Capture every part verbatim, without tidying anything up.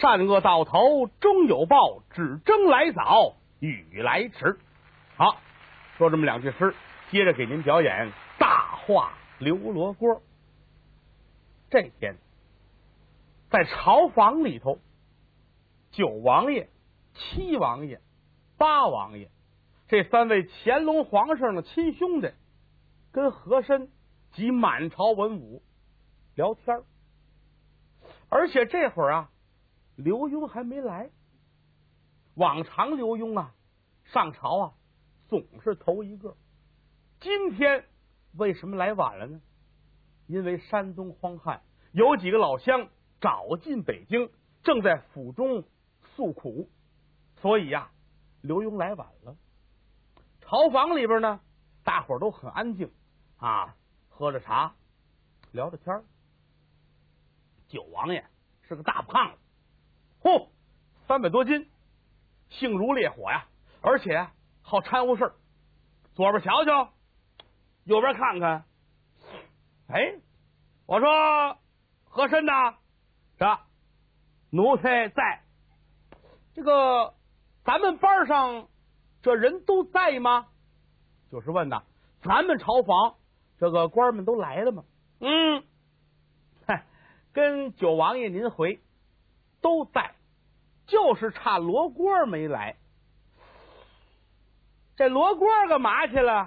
善恶到头终有报，只争来早雨来迟。好，说这么两句诗，接着给您表演大话刘罗锅。这天在朝房里头，九王爷、七王爷、八王爷这三位乾隆皇上的亲兄弟跟和珅及满朝文武聊天，而且这会儿啊刘墉还没来。往常刘墉啊上朝啊总是头一个，今天为什么来晚了呢？因为山东荒旱，有几个老乡找进北京，正在府中诉苦，所以呀、啊、刘墉来晚了。朝房里边呢大伙儿都很安静啊，喝着茶聊着天。九王爷是个大胖子，嚯，三百多斤，性如烈火呀，而且好掺和事儿，左边瞧瞧，右边看看。哎，我说和珅呐，这奴才在。这个咱们班上这人都在吗？就是问呐，咱们朝房这个官们都来了吗？嗯，嗨，跟九王爷您回，都在，就是差罗锅没来。这罗锅干嘛去了？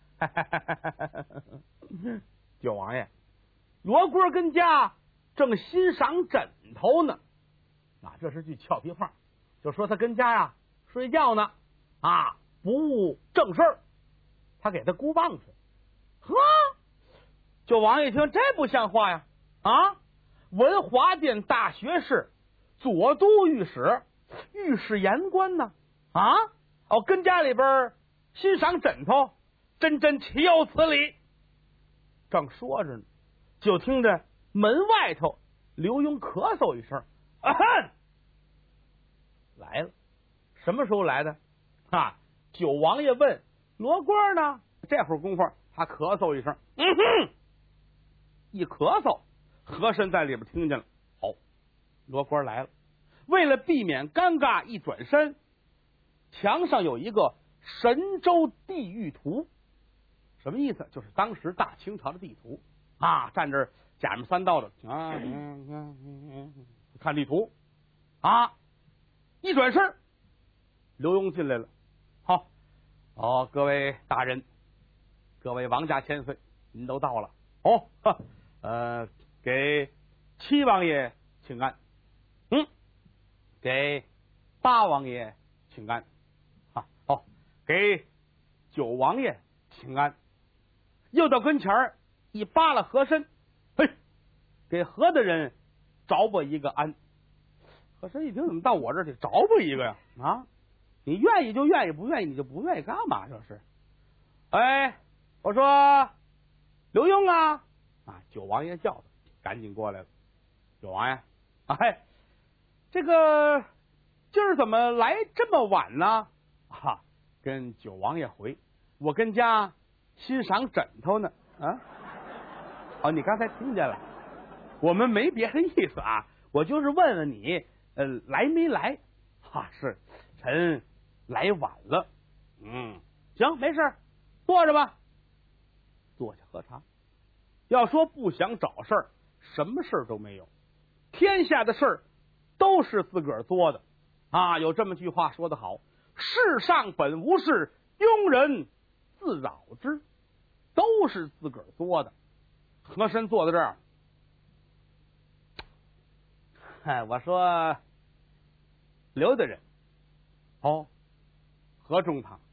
九王爷，罗锅跟家正欣赏枕头呢。啊，这是句俏皮话，就说他跟家呀睡觉呢，啊，不务正事儿，他给他箍棒去。呵，九王爷一听，这不像话呀！啊，文华殿大学士，左都御史，御史言官呢？啊，哦，跟家里边欣赏枕头，真真岂有此理！正说着呢，就听着门外头刘墉咳嗽一声，啊哼，来了。什么时候来的？啊，九王爷问罗锅呢？这会儿功夫他咳嗽一声，嗯哼，一咳嗽，和珅在里边听见了。好，罗锅来了。为了避免尴尬，一转身，墙上有一个神州地域图。什么意思？就是当时大清朝的地图啊，站这儿假面三道的啊，嗯嗯嗯、看地图啊，一转身，刘墉进来了。好，哦，各位大人，各位王家千岁，您都到了。哦，呃，给七王爷请安。嗯，给八王爷请安。啊，好，给九王爷请安。又到跟前儿一扒拉和珅，嘿，给和大人着吧一个安。和珅一听，怎么到我这儿去着吧一个呀？啊，你愿意就愿意，不愿意你就不愿意，干嘛这是？哎，我说刘墉啊，啊，九王爷叫他，赶紧过来了。九王爷，哎，这个今儿怎么来这么晚呢？啊，跟九王爷回，我跟家欣赏枕头呢。啊，哦，你刚才听见了，我们没别的意思啊，我就是问问你，呃，来没来？哈、啊，是臣来晚了。嗯，行，没事，坐着吧。坐下喝茶。要说不想找事儿，什么事儿都没有。天下的事儿都是自个儿作的啊！有这么句话说得好：世上本无事，庸人自扰之。都是自个儿作的。和珅坐在这儿，哎，我说刘大人，哦，何中堂，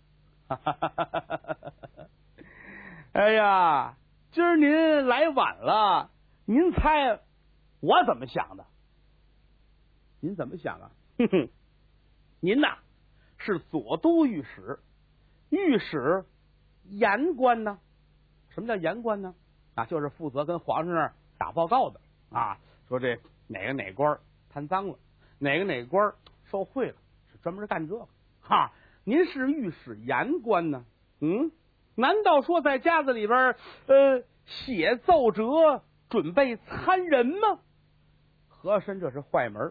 哎呀，今儿您来晚了，您猜我怎么想的？您怎么想啊？哼哼，您呐是左都御史，御史言官呢？什么叫言官呢？啊，就是负责跟皇上那儿打报告的啊，说这哪个哪官贪赃了，哪个哪官受贿了，是专门干这个。哈，您是御史言官呢？嗯，难道说在家子里边呃写奏折准备参人吗？和珅这是坏门，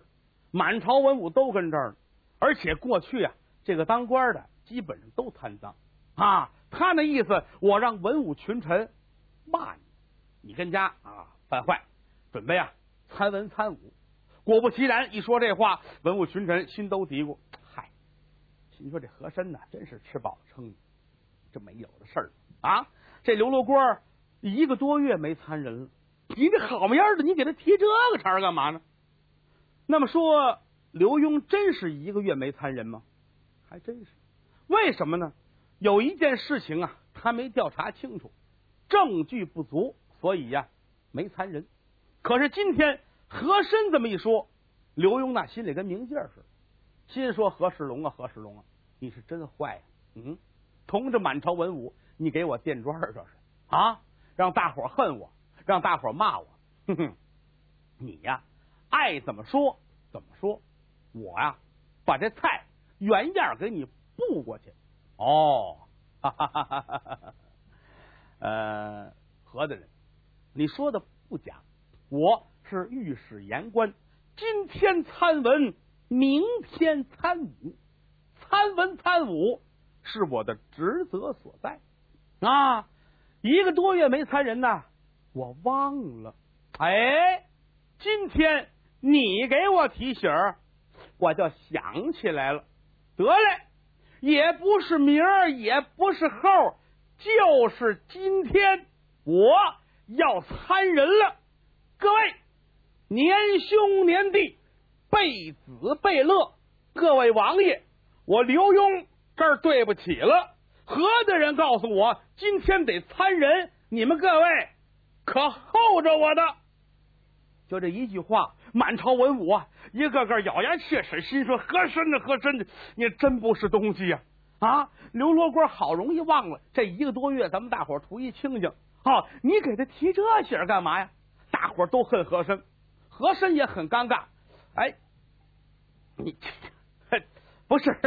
满朝文武都跟这儿，而且过去啊，这个当官的基本上都贪赃啊。他那意思，我让文武群臣骂你，你跟家啊犯坏，准备啊参文参武。果不其然，一说这话，文武群臣心都嘀咕：嗨，心说这和珅呢，真是吃饱了撑的，这没有的事儿啊！这刘罗锅一个多月没参人了，你这好么样的，你给他提这个茬干嘛呢？那么说，刘墉真是一个月没参人吗？还真是。为什么呢？有一件事情啊，他没调查清楚，证据不足，所以呀、啊、没参人。可是今天和珅这么一说，刘墉那心里跟明镜似的，心说何世龙啊，何世龙啊，你是真坏呀、啊！嗯，同着满朝文武，你给我垫砖，这是啊，让大伙恨我，让大伙骂我。哼哼，你呀，爱怎么说怎么说，我呀，把这菜原样给你布过去。哦，哈哈哈哈哈哈！呃，何大人，你说的不假，我是御史言官，今天参文，明天参武，参文参武是我的职责所在啊。一个多月没参人呐，我忘了。哎，今天你给我提醒儿，我就想起来了。得嘞。也不是明儿，也不是后，就是今天我要参人了。各位年兄年弟，贝子贝乐，各位王爷，我刘墉这儿对不起了。何的人告诉我今天得参人，你们各位可候着我的。就这一句话，满朝文武啊，一个个咬牙切齿，心说和珅的和珅的，你真不是东西呀、啊！啊，刘罗锅好容易忘了这一个多月，咱们大伙图一清静，好、啊，你给他提这信儿干嘛呀？大伙都恨和珅，和珅也很尴尬。哎，你不是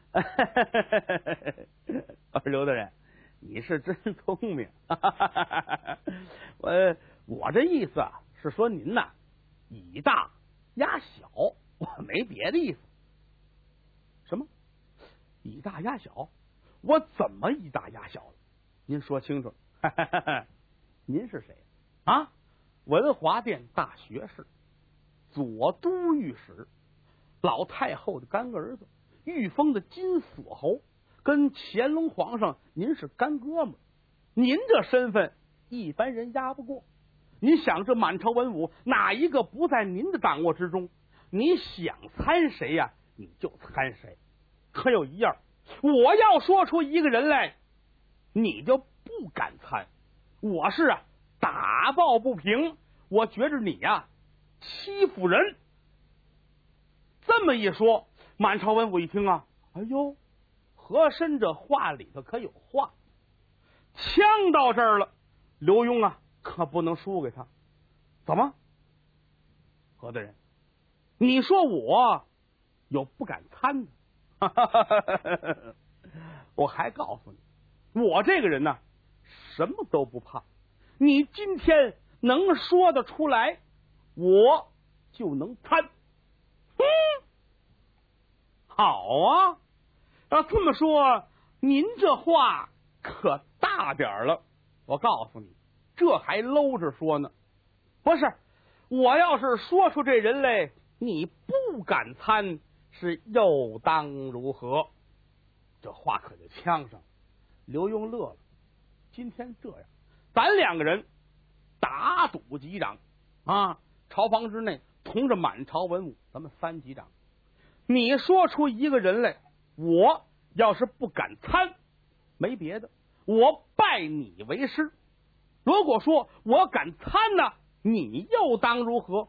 刘大人，你是真聪明。我我这意思啊。是说您呐，以大压小，我没别的意思。什么？以大压小？我怎么以大压小了？您说清楚。您是谁啊？文华殿大学士，左都御史，老太后的干儿子，御封的金锁侯，跟乾隆皇上您是干哥们儿。您这身份，一般人压不过。你想这满朝文武哪一个不在您的掌握之中？你想参谁呀、啊，你就参谁。可有一样，我要说出一个人来，你就不敢参。我是啊，打抱不平。我觉着你呀、啊、欺负人。这么一说，满朝文武一听啊，哎呦，和珅这话里头可有话。枪到这儿了，刘墉啊。可不能输给他。怎么？何大人，你说我有不敢参的？我还告诉你，我这个人呢，什么都不怕。你今天能说得出来，我就能参。嗯，好啊。要这么说，您这话可大点了。我告诉你。这还搂着说呢，不是？我要是说出这人来，你不敢参，是又当如何？这话可就呛上。刘墉乐了，今天这样，咱两个人打赌击掌啊！朝房之内，同着满朝文武，咱们三击掌。你说出一个人来，我要是不敢参，没别的，我拜你为师。如果说我敢参呢，你又当如何？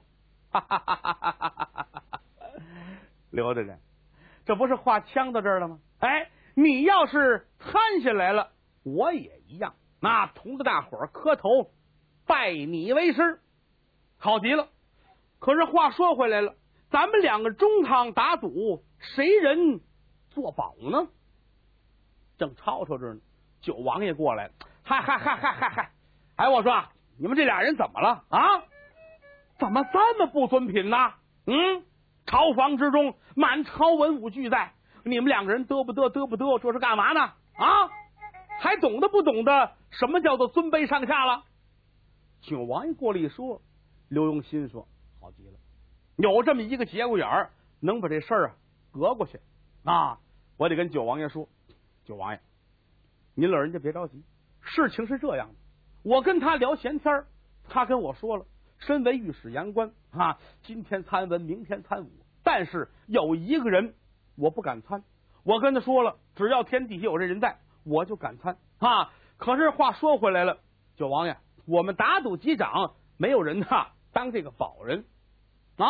刘大人，这不是话呛到这儿了吗？哎，你要是参下来了，我也一样，那同着大伙儿磕头拜你为师，好极了。可是话说回来了，咱们两个中堂打赌，谁人做保呢？正吵吵着呢，九王爷过来了，嗨嗨嗨嗨嗨嗨！哎，我说你们这俩人怎么了啊？怎么这么不尊品呢？嗯，吵朝房之中，满朝文武俱在，你们两个人嘚不嘚嘚不嘚，这是干嘛呢？啊，还懂得不懂得什么叫做尊卑上下了？九王爷过来一说，刘墉心说好极了，有这么一个节骨眼儿，能把这事儿啊隔过去啊！我得跟九王爷说，九王爷，您老人家别着急，事情是这样的，我跟他聊闲天，他跟我说了，身为御史言官啊，今天参文，明天参武，但是有一个人我不敢参，我跟他说了，只要天底下有这人在，我就敢参啊。可是话说回来了，九王爷，我们打赌击掌，没有人呐当这个保人啊。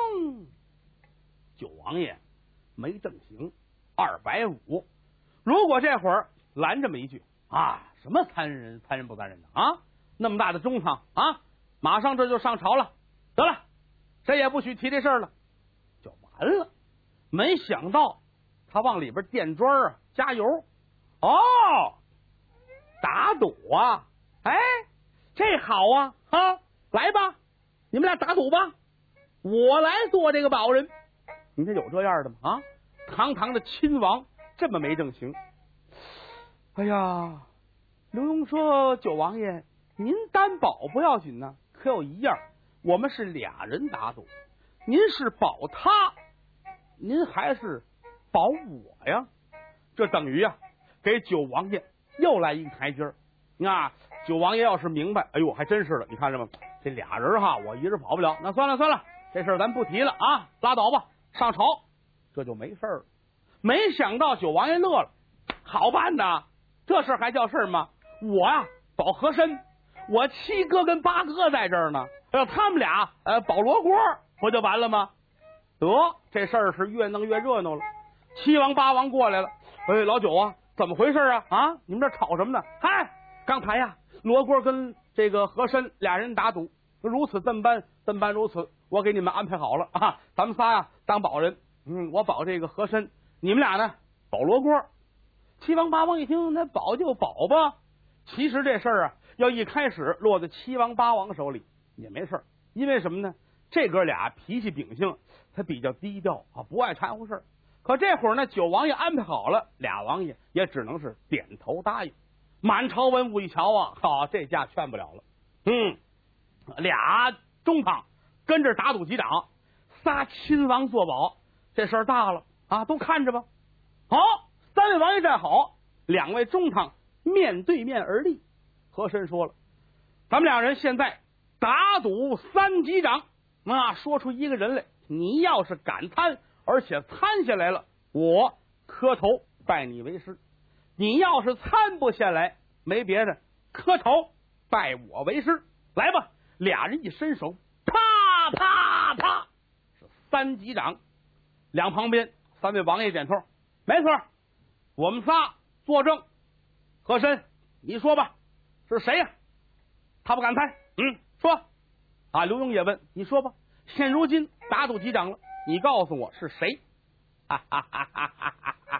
九王爷没正形，二百五。如果这会儿拦这么一句啊，什么参人参人不参人的啊，那么大的中堂啊，马上这就上朝了，得了，谁也不许提这事儿了，就完了。没想到他往里边垫砖啊，加油哦，打赌啊，哎，这好啊啊，来吧，你们俩打赌吧，我来做这个保人。你看有这样的吗？啊，堂堂的亲王这么没正形。哎呀，刘墉说，九王爷您担保不要紧呢，可有一样，我们是俩人打赌，您是保他，您还是保我呀？这等于呀，给九王爷又来一个台阶儿。啊，九王爷要是明白，哎呦，还真是的，你看着吗？这俩人哈，我一人跑不了，那算了算了，这事儿咱不提了啊，拉倒吧，上朝，这就没事了。没想到九王爷乐了，好办呐，这事儿还叫事儿吗？我呀、啊、保和珅，我七哥跟八哥在这儿呢，让他们俩呃保罗锅，不就完了吗？得，这事儿是越弄越热闹了。七王八王过来了，哎，老九啊，怎么回事啊？啊，你们这吵什么呢？嗨，刚才呀，罗锅跟这个和珅俩人打赌，如此这么般，这么般如此，我给你们安排好了啊，咱们仨呀当保人，嗯，我保这个和珅，你们俩呢保罗锅。七王八王一听，那保就保吧。其实这事儿啊，要一开始落在七王八王手里也没事，因为什么呢？这哥俩脾气秉性，他比较低调啊，不爱掺和事儿。可这会儿呢，九王爷安排好了，俩王爷也只能是点头答应。满朝文武一瞧啊，好，这架劝不了了。嗯，俩中堂跟着打赌击掌，仨亲王作保，这事儿大了啊！都看着吧。好，三位王爷站好，两位中堂面对面而立。和珅说了，咱们俩人现在打赌三击掌啊，说出一个人来，你要是敢参，而且参下来了，我磕头拜你为师；你要是参不下来，没别的，磕头拜我为师。来吧，俩人一伸手，啪啪啪，是三击掌。两旁边三位王爷点头，没错，我们仨作证。和珅，你说吧，是谁呀、啊？他不敢猜，嗯，说啊。刘墉也问，你说吧，现如今打赌击掌了，你告诉我是谁？哈哈哈哈哈哈！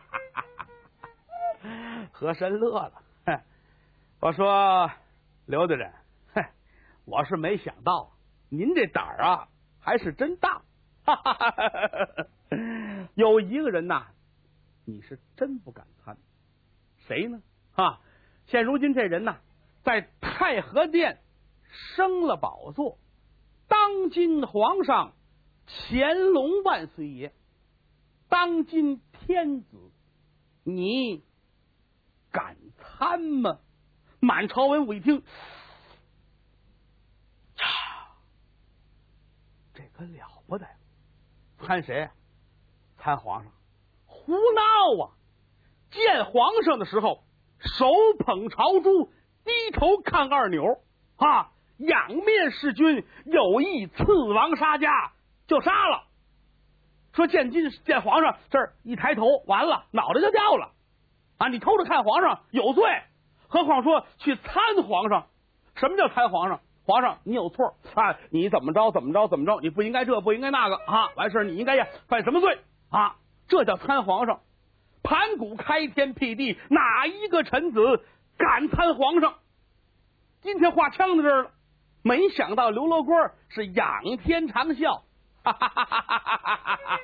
和珅乐了，我说刘大人，我是没想到您这胆儿啊还是真大。哈哈哈哈！有一个人呐，你是真不敢参，谁呢？啊，现如今这人呐，在太和殿升了宝座，当今皇上乾隆万岁爷，当今天子，你敢参吗？满朝文武一听，这可了不得，参谁？参皇上？胡闹啊！见皇上的时候，手捧朝珠，低头看二钮啊，仰面弑君，有意刺王杀家，就杀了。说见今见皇上，这儿一抬头，完了，脑袋就掉了啊！你偷着看皇上有罪，何况说去参皇上？什么叫参皇上？皇上，你有错啊！你怎么着怎么着怎么着？你不应该这，不应该那个啊！完事你应该呀犯什么罪啊？这叫参皇上。盘古开天辟地，哪一个臣子敢参皇上？今天话呛到这儿了，没想到刘罗锅是仰天长啸，哈哈哈哈哈哈！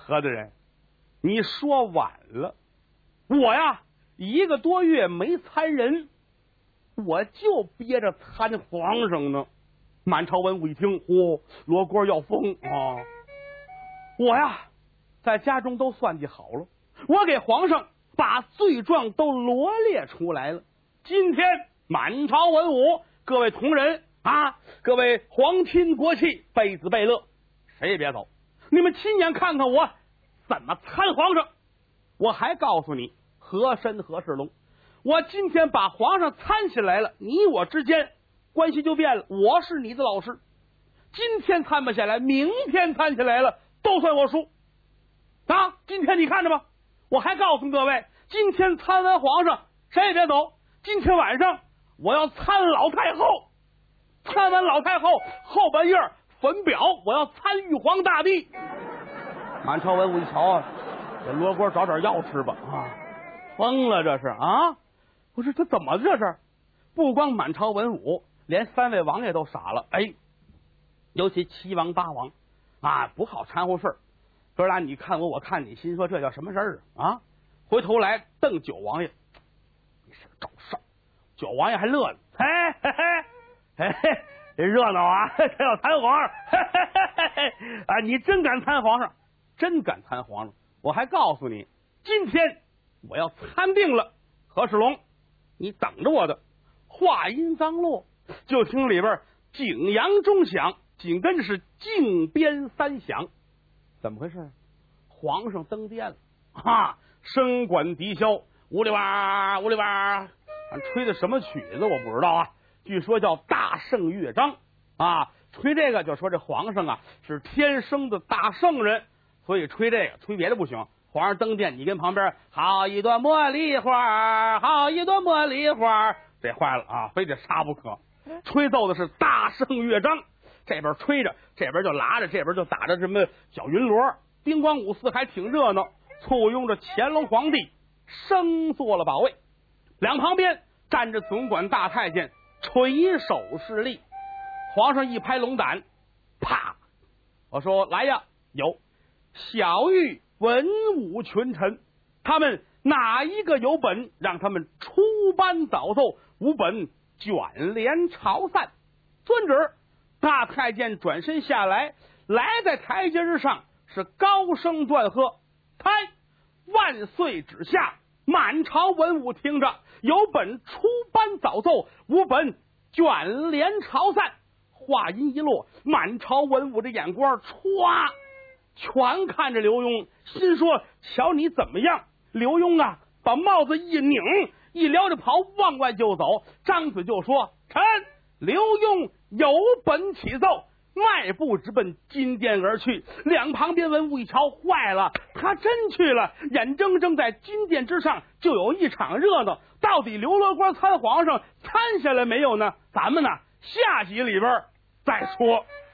何大人，你说晚了，我呀一个多月没参人，我就憋着参皇上呢。满朝文武一听，嚯、哦，罗锅要疯啊！我呀在家中都算计好了，我给皇上把罪状都罗列出来了。今天满朝文武各位同仁啊，各位皇亲国戚，贝子贝勒，谁也别走，你们亲眼看看我怎么参皇上。我还告诉你和珅和世龙，我今天把皇上参起来了，你我之间关系就变了，我是你的老师，今天参不下来，明天参起来了，都算我输啊！今天你看着吧，我还告诉各位，今天参完皇上谁也别走，今天晚上我要参老太后，参完老太后后半夜焚表，我要参玉皇大帝。满朝文武一瞧啊，这罗锅找点药吃吧啊！疯了这是啊！我说他怎么这是？不光满朝文武，连三位王爷都傻了。哎，尤其七王八王啊，不好掺和事儿。哥俩你看我，我看你，心说这叫什么事儿啊？回头来瞪九王爷，你是找事儿。九王爷还乐了，嘿嘿嘿，嘿嘿，热闹啊！这要参皇上，嘿嘿嘿嘿啊！你真敢参皇上，真敢参皇上！我还告诉你，今天我要参定了。何世龙，你等着我的。话音刚落，就听里边景阳钟响，紧跟着是靖边三响。怎么回事？皇上登殿了啊！声管笛箫，呜里哇呜里哇，吹的什么曲子我不知道啊，据说叫大圣乐章啊。吹这个就说这皇上啊是天生的大圣人，所以吹这个，吹别的不行。皇上登殿，你跟旁边好一朵茉莉花，好一朵茉莉花，这坏了啊，非得杀不可。吹奏的是大圣乐章，这边吹着，这边就拉着，这边就打着什么小云锣，兵光五四，还挺热闹。簇拥着乾隆皇帝升坐了宝位，两旁边站着总管大太监，垂手侍立。皇上一拍龙胆，啪！我说来呀，有小谕文武群臣，他们哪一个有本，让他们出班早奏，无本卷帘朝散。遵旨。大太监转身下来，来在台阶之上，是高声断喝：开！万岁旨下，满朝文武听着，有本出班早奏，无本卷帘朝散。话音一落，满朝文武的眼光歘全看着刘墉，心说瞧你怎么样。刘墉啊把帽子一拧，一撩着袍往外就走，张嘴就说：臣刘墉有本起奏。迈步直奔金殿而去。两旁边文武一瞧，坏了，他真去了，眼睁睁在金殿之上就有一场热闹。到底刘罗锅参皇上参下来没有呢？咱们呢下集里边再说。